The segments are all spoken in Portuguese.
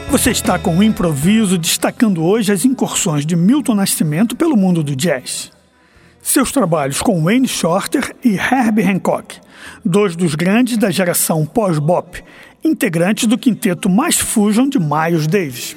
Você está com o Improviso, destacando hoje as incursões de Milton Nascimento pelo mundo do jazz. Seus trabalhos com Wayne Shorter e Herbie Hancock, dois dos grandes da geração pós-bop, integrantes do quinteto mais fusion de Miles Davis.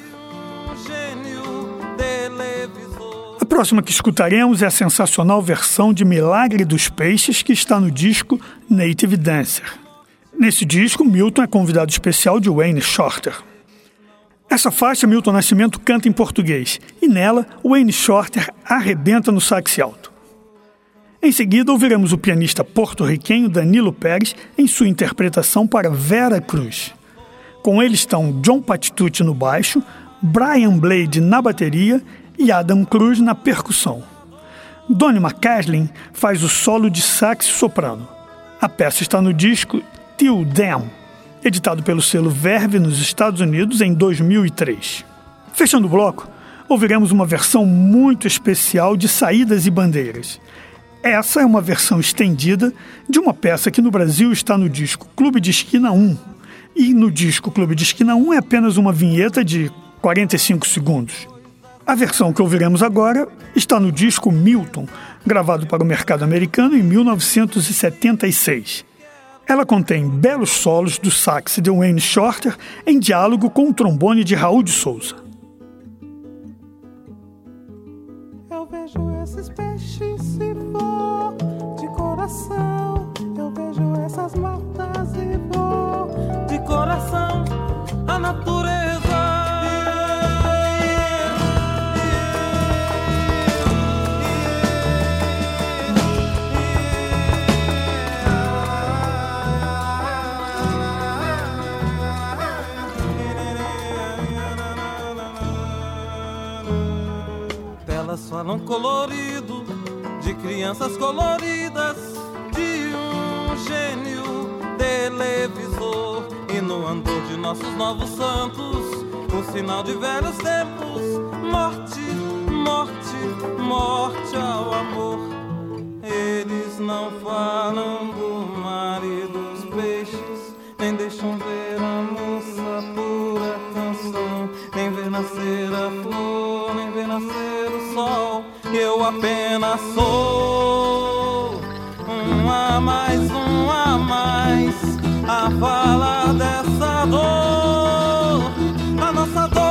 A próxima que escutaremos é a sensacional versão de Milagre dos Peixes, que está no disco Native Dancer. Nesse disco, Milton é convidado especial de Wayne Shorter. Essa faixa Milton Nascimento canta em português, e nela Wayne Shorter arrebenta no sax alto. Em seguida, ouviremos o pianista porto-riquenho Danilo Pérez em sua interpretação para Vera Cruz. Com ele estão John Patitucci no baixo, Brian Blade na bateria e Adam Cruz na percussão. Donnie McCaslin faz o solo de sax soprano. A peça está no disco Till Then, editado pelo selo Verve nos Estados Unidos em 2003. Fechando o bloco, ouviremos uma versão muito especial de Saídas e Bandeiras. Essa é uma versão estendida de uma peça que no Brasil está no disco Clube de Esquina 1. E no disco Clube de Esquina 1 é apenas uma vinheta de 45 segundos. A versão que ouviremos agora está no disco Milton, gravado para o mercado americano em 1976. Ela contém belos solos do sax de Wayne Shorter em diálogo com o trombone de Raul de Souza. Eu vejo esses peixes se for de coração. Eu vejo essas matas e vou de coração. A natureza. Elas falam colorido, de crianças coloridas, de um gênio televisor. E no andor de nossos novos santos, um sinal de velhos tempos. Morte, morte, morte ao amor. Eles não falam do mar e dos peixes, nem deixam ver a moça pura canção, nem ver nascer a flor, nem ver nascer o sol. Eu apenas sou um a mais, a falar dessa dor, a nossa dor.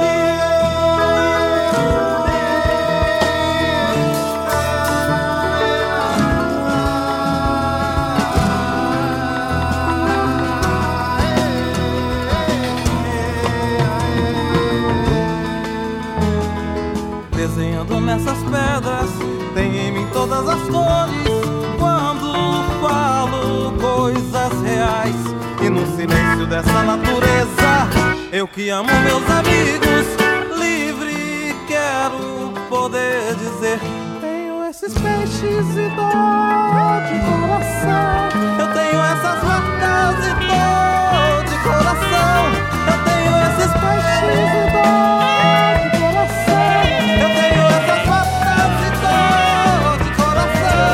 Desenhando nessas pedras, tem em mim todas as cores. Quando falo coisas reais, e no silêncio dessa natureza, eu que amo meus amigos, livre quero poder dizer: tenho esses peixes e dor de coração. Eu tenho essas matas e dor de coração. Eu tenho esses peixes e dor de coração. Eu tenho essas matas e dor de coração.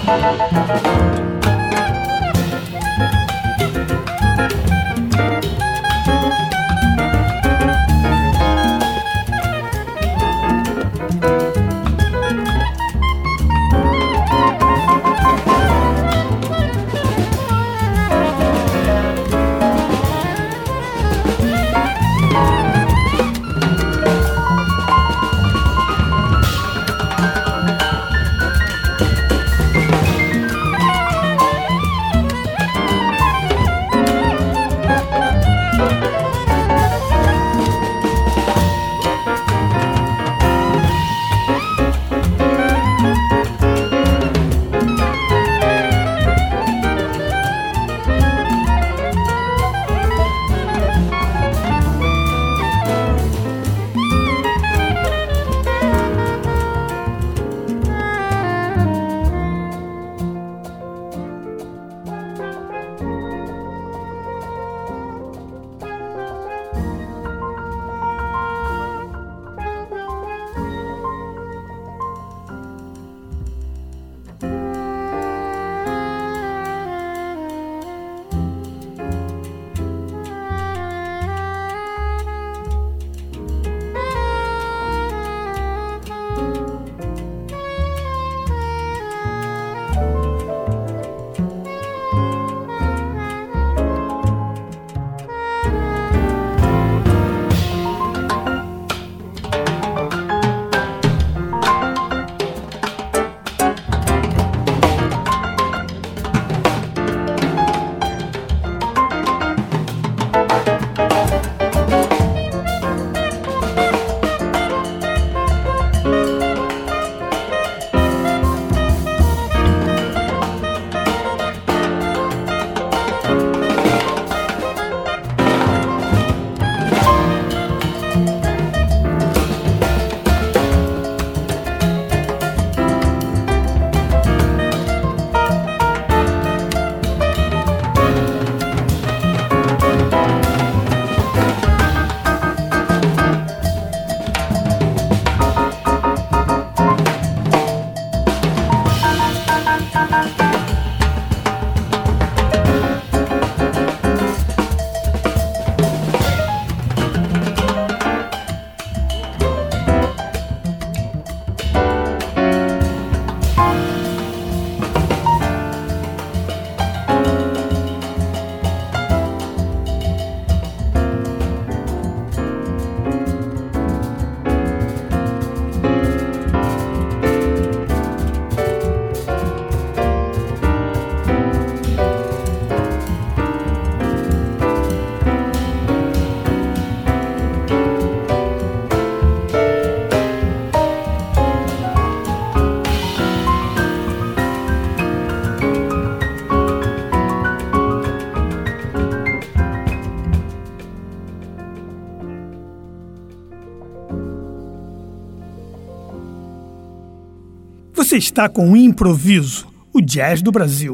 Você está com o Improviso, o jazz do Brasil.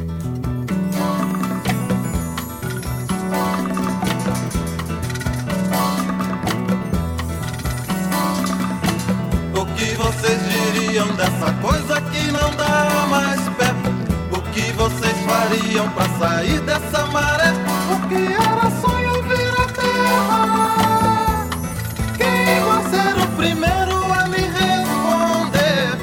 O que vocês diriam dessa coisa que não dá mais pé? O que vocês fariam pra sair dessa maré? O que era sonho vira terra? Quem vai ser o primeiro a me responder?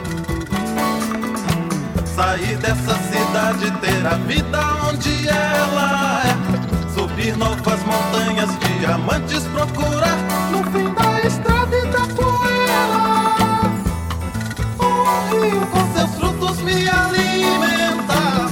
Sair dessa cidade, ter a vida onde ela é, subir novas montanhas, diamantes procurar no fim da estrada e da poeira. Um rio com seus frutos me alimenta.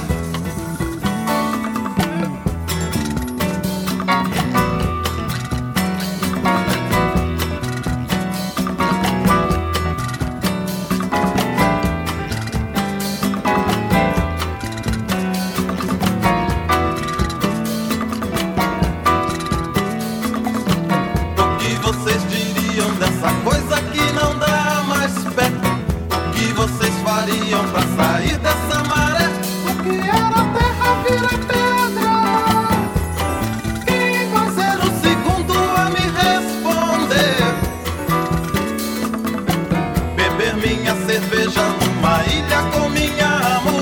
Pra sair dessa maré, o que era terra vira pedra. Quem vai ser o segundo a me responder? Beber minha cerveja numa ilha com minha amor.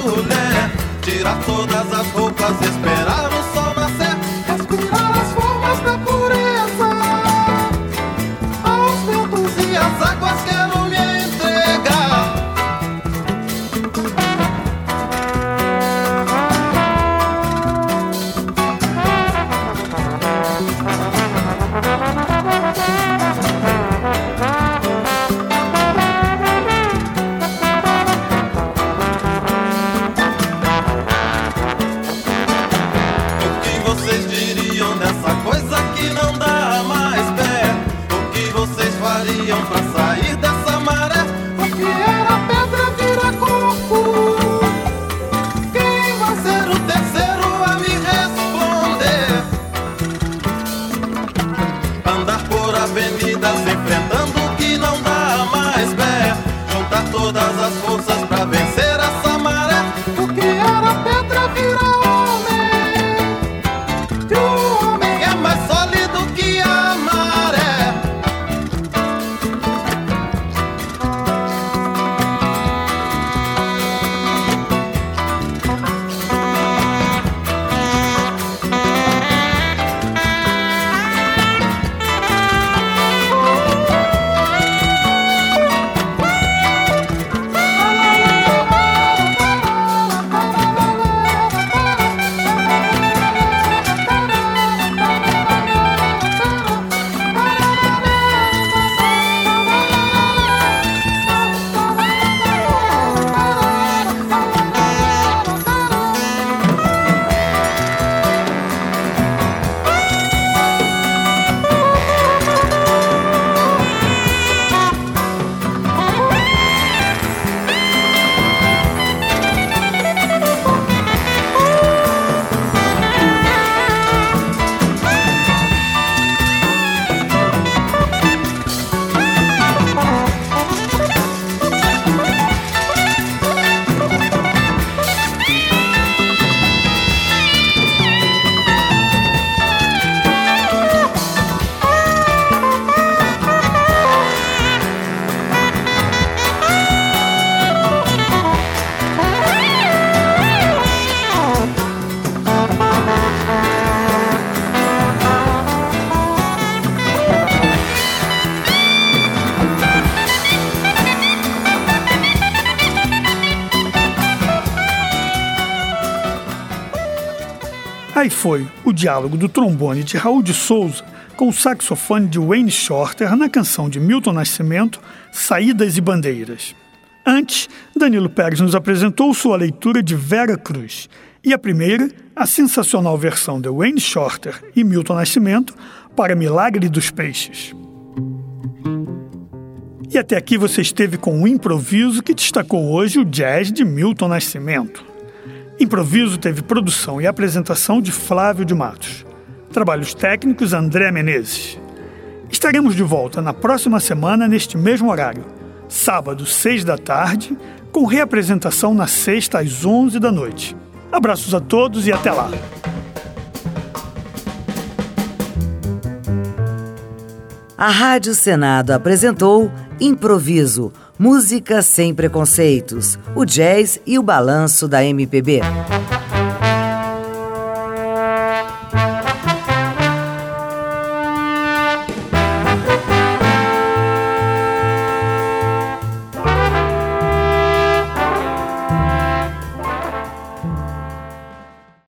trevas, esperar o sol nascer, respirar as formas da pureza. Aos ventos e às águas quero me entregar. Pra sair dessa maré, o que era pedra vira corpo. Quem vai ser o terceiro a me responder? Andar por avenidas enfrentando o que não dá mais pé, juntar todas as forças pra vencer essa maré. O que era pedra vira homem, e o homem é mais sólido que a maré. Aí foi o diálogo do trombone de Raul de Souza com o saxofone de Wayne Shorter na canção de Milton Nascimento, Saídas e Bandeiras. Antes, Danilo Pérez nos apresentou sua leitura de Vera Cruz. E a primeira, a sensacional versão de Wayne Shorter e Milton Nascimento para Milagre dos Peixes. E até aqui você esteve com o Improviso, que destacou hoje o jazz de Milton Nascimento. Improviso teve produção e apresentação de Flávio de Matos. Trabalhos técnicos André Menezes. Estaremos de volta na próxima semana neste mesmo horário, sábado, 6 da tarde, com reapresentação na sexta às 11 da noite. Abraços a todos e até lá! A Rádio Senado apresentou Improviso, música sem preconceitos, o jazz e o balanço da MPB.